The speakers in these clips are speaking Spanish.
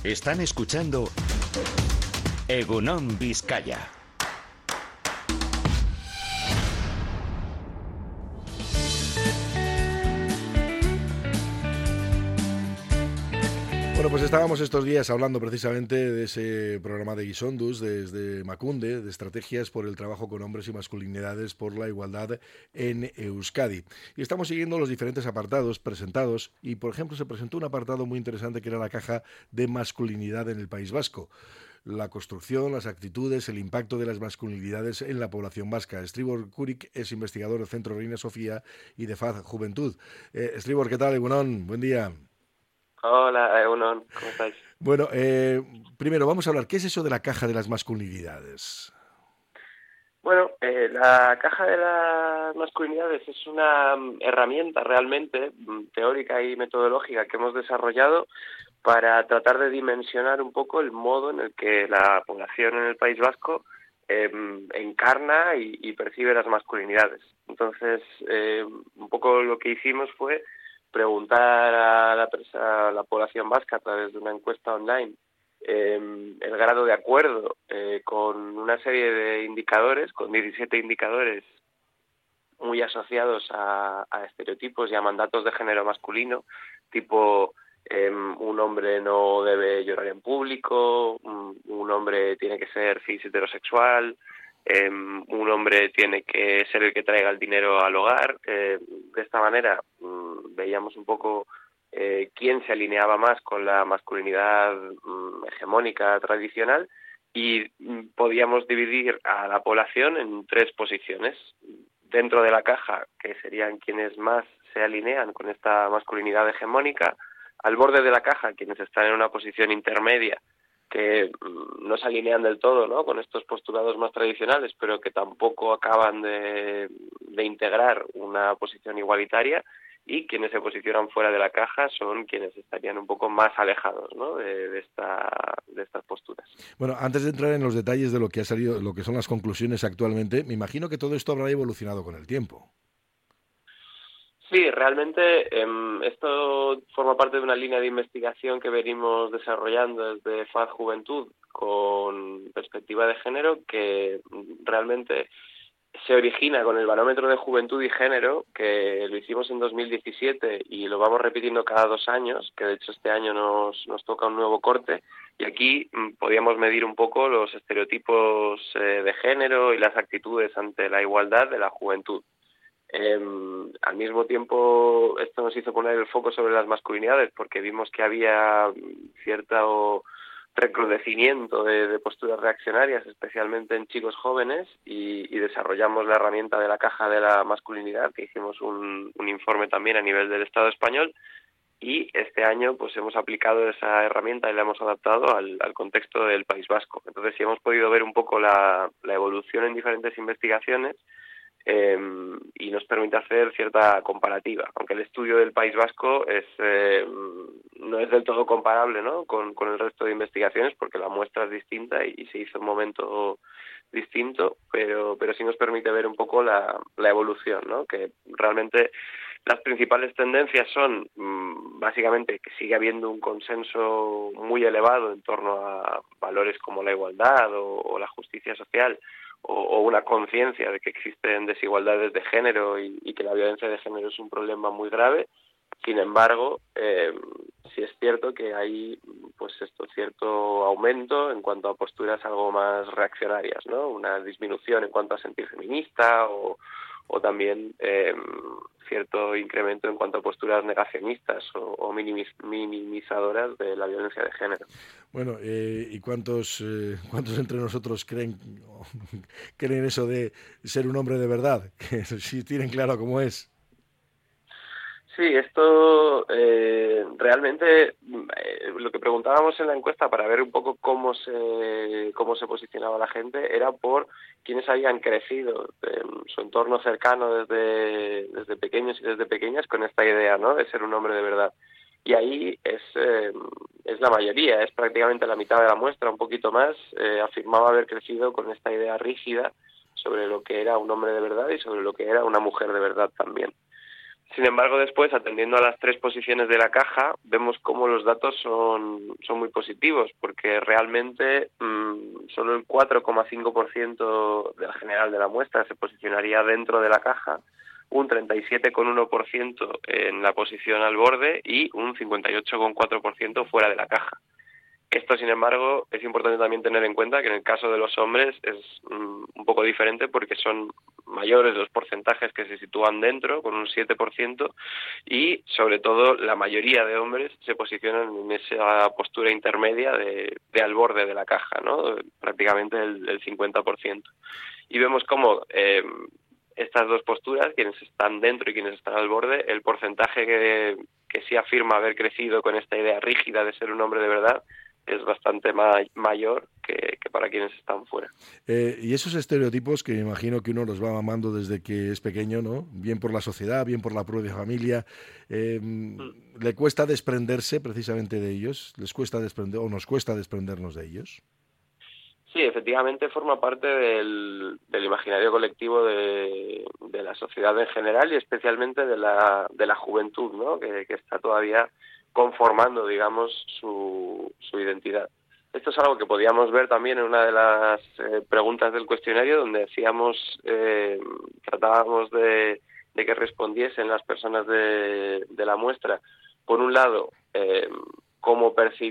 Están escuchando Egunon Vizcaya. Bueno, pues estábamos estos días hablando precisamente de ese programa de Guisondus desde Emakunde, de estrategias por el trabajo con hombres y masculinidades por la igualdad en Euskadi. Y estamos siguiendo los diferentes apartados presentados y, por ejemplo, se presentó un apartado muy interesante que era la caja de masculinidad en el País Vasco. La construcción, las actitudes, el impacto de las masculinidades en la población vasca. Estribor Kurik es investigador del Centro Reina Sofía y de FAD Juventud. Estribor, ¿qué tal? Egunon, buen día. Hola, Egunon, ¿cómo estáis? Bueno, primero vamos a hablar, ¿qué es eso de la caja de las masculinidades? Bueno, la caja de las masculinidades es una herramienta realmente teórica y metodológica que hemos desarrollado para tratar de dimensionar un poco el modo en el que la población en el País Vasco encarna y percibe las masculinidades. Entonces, un poco lo que hicimos fue preguntar a la población vasca a través de una encuesta online el grado de acuerdo con una serie de indicadores, con 17 indicadores muy asociados a estereotipos y a mandatos de género masculino, tipo un hombre no debe llorar en público, un hombre tiene que ser cis heterosexual, un hombre tiene que ser el que traiga el dinero al hogar. De esta manera veíamos un poco quién se alineaba más con la masculinidad hegemónica tradicional y podíamos dividir a la población en 3 posiciones. Dentro de la caja, que serían quienes más se alinean con esta masculinidad hegemónica, al borde de la caja, quienes están en una posición intermedia, que no se alinean del todo, ¿no?, con estos postulados más tradicionales, pero que tampoco acaban de integrar una posición igualitaria, y quienes se posicionan fuera de la caja son quienes estarían un poco más alejados, ¿no?, de estas posturas. Bueno, antes de entrar en los detalles de lo que ha salido, lo que son las conclusiones actualmente, me imagino que todo esto habrá evolucionado con el tiempo. Sí, realmente esto forma parte de una línea de investigación que venimos desarrollando desde FAD Juventud con perspectiva de género, que realmente se origina con el barómetro de juventud y género, que lo hicimos en 2017 y lo vamos repitiendo cada 2 años, que de hecho este año nos toca un nuevo corte, y aquí podíamos medir un poco los estereotipos de género y las actitudes ante la igualdad de la juventud. Al mismo tiempo, esto nos hizo poner el foco sobre las masculinidades, porque vimos que había cierto recrudecimiento de posturas reaccionarias, especialmente en chicos jóvenes, y desarrollamos la herramienta de la caja de la masculinidad, que hicimos un informe también a nivel del Estado español, y este año pues hemos aplicado esa herramienta y la hemos adaptado al contexto del País Vasco. Entonces sí hemos podido ver un poco la evolución en diferentes investigaciones, y nos permite hacer cierta comparativa, aunque el estudio del País Vasco no es del todo comparable, ¿no?, con el resto de investigaciones, porque la muestra es distinta y se hizo en un momento distinto, pero sí nos permite ver un poco la evolución, ¿no?, que realmente las principales tendencias son básicamente que sigue habiendo un consenso muy elevado en torno a valores como la igualdad o la justicia social, o una conciencia de que existen desigualdades de género y que la violencia de género es un problema muy grave. Sin embargo, sí es cierto que hay pues cierto aumento en cuanto a posturas algo más reaccionarias, ¿no? Una disminución en cuanto a sentir feminista o también cierto incremento en cuanto a posturas negacionistas o minimizadoras de la violencia de género. Bueno, ¿y cuántos entre nosotros creen eso de ser un hombre de verdad? Que sí tienen claro cómo es. Sí, esto realmente lo que preguntábamos en la encuesta para ver un poco cómo se posicionaba la gente era por quienes habían crecido en su entorno cercano desde pequeños y desde pequeñas con esta idea, ¿no?, de ser un hombre de verdad. Y ahí es la mayoría, es prácticamente la mitad de la muestra, un poquito más, afirmaba haber crecido con esta idea rígida sobre lo que era un hombre de verdad y sobre lo que era una mujer de verdad también. Sin embargo, después, atendiendo a las 3 posiciones de la caja, vemos cómo los datos son muy positivos, porque realmente solo el 4,5% del general de la muestra se posicionaría dentro de la caja, un 37,1% en la posición al borde y un 58,4% fuera de la caja. Esto, sin embargo, es importante también tener en cuenta que en el caso de los hombres es un poco diferente porque son mayores los porcentajes que se sitúan dentro, con un 7%, y sobre todo la mayoría de hombres se posicionan en esa postura intermedia de al borde de la caja, ¿no? Prácticamente el 50%. Y vemos cómo estas dos posturas, quienes están dentro y quienes están al borde, el porcentaje que sí afirma haber crecido con esta idea rígida de ser un hombre de verdad es bastante mayor que para quienes están fuera. Y esos estereotipos que me imagino que uno los va mamando desde que es pequeño, ¿no? Bien por la sociedad, bien por la propia familia. ¿Le cuesta desprenderse precisamente de ellos? ¿Les cuesta desprender o nos cuesta desprendernos de ellos? Sí, efectivamente forma parte del imaginario colectivo de la sociedad en general y especialmente de la juventud, ¿no? Que está todavía conformando, digamos, su identidad. Esto es algo que podíamos ver también en una de las preguntas del cuestionario, donde decíamos, tratábamos de que respondiesen las personas de la muestra, por un lado, cómo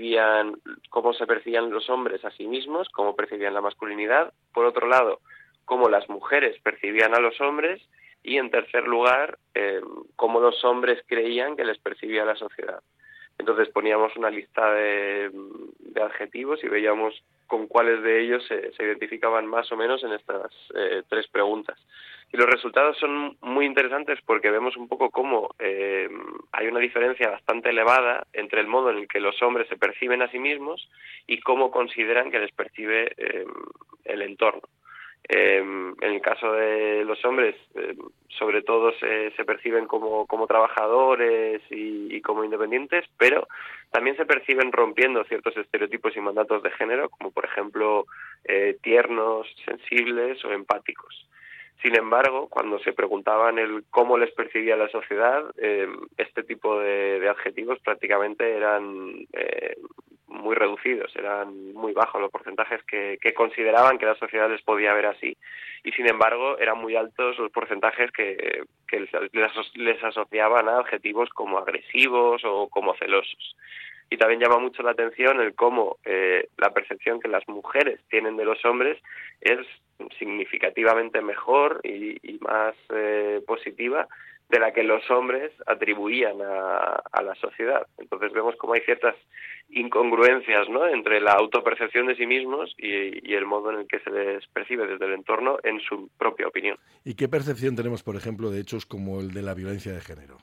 se percibían los hombres a sí mismos, cómo percibían la masculinidad, por otro lado, cómo las mujeres percibían a los hombres, y en tercer lugar, cómo los hombres creían que les percibía la sociedad. Entonces poníamos una lista de adjetivos y veíamos con cuáles de ellos se identificaban más o menos en estas 3 preguntas. Y los resultados son muy interesantes porque vemos un poco cómo hay una diferencia bastante elevada entre el modo en el que los hombres se perciben a sí mismos y cómo consideran que les percibe el entorno. En el caso de los hombres, sobre todo se perciben como trabajadores y como independientes, pero también se perciben rompiendo ciertos estereotipos y mandatos de género, como por ejemplo tiernos, sensibles o empáticos. Sin embargo, cuando se preguntaban el cómo les percibía la sociedad, este tipo de adjetivos prácticamente eran muy reducidos, eran muy bajos los porcentajes que consideraban que la sociedad les podía ver así. Y sin embargo, eran muy altos los porcentajes que les asociaban a adjetivos como agresivos o como celosos. Y también llama mucho la atención el cómo la percepción que las mujeres tienen de los hombres es significativamente mejor y más positiva de la que los hombres atribuían a la sociedad. Entonces vemos cómo hay ciertas incongruencias, ¿no?, entre la autopercepción de sí mismos y el modo en el que se les percibe desde el entorno en su propia opinión. ¿Y qué percepción tenemos, por ejemplo, de hechos como el de la violencia de género?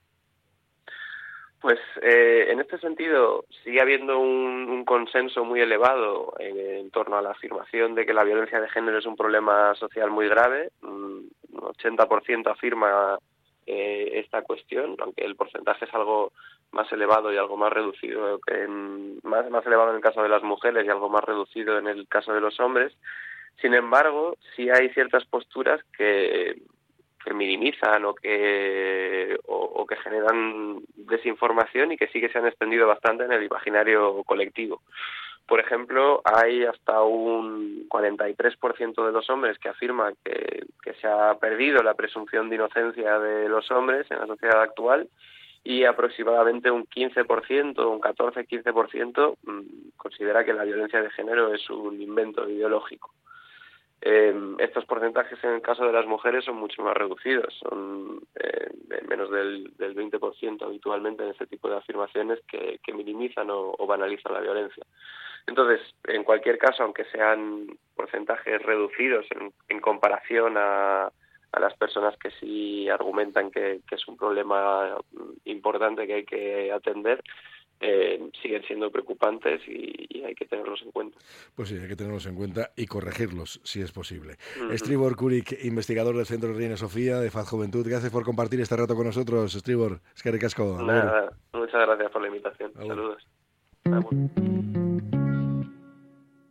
Pues en este sentido sigue habiendo un consenso muy elevado en torno a la afirmación de que la violencia de género es un problema social muy grave. Un 80% afirma esta cuestión, aunque el porcentaje es algo más elevado y algo más reducido, más elevado en el caso de las mujeres y algo más reducido en el caso de los hombres. Sin embargo, sí hay ciertas posturas que minimizan o que generan desinformación y que sí que se han extendido bastante en el imaginario colectivo. Por ejemplo, hay hasta un 43% de los hombres que afirman que se ha perdido la presunción de inocencia de los hombres en la sociedad actual, y aproximadamente un 15%, un 14-15% considera que la violencia de género es un invento ideológico. Estos porcentajes en el caso de las mujeres son mucho más reducidos, son menos del 20% habitualmente en este tipo de afirmaciones que minimizan o banalizan la violencia. Entonces, en cualquier caso, aunque sean porcentajes reducidos en comparación a las personas que sí argumentan que es un problema importante que hay que atender, siguen siendo preocupantes y hay que tenerlos en cuenta. Pues sí, hay que tenerlos en cuenta y corregirlos, si es posible. Estribor Kurik, investigador del Centro Reina Sofía de Faz Juventud, gracias por compartir este rato con nosotros, Estribor. Eskerrik asko. Nada, muchas gracias por la invitación. Saludos. Vamos.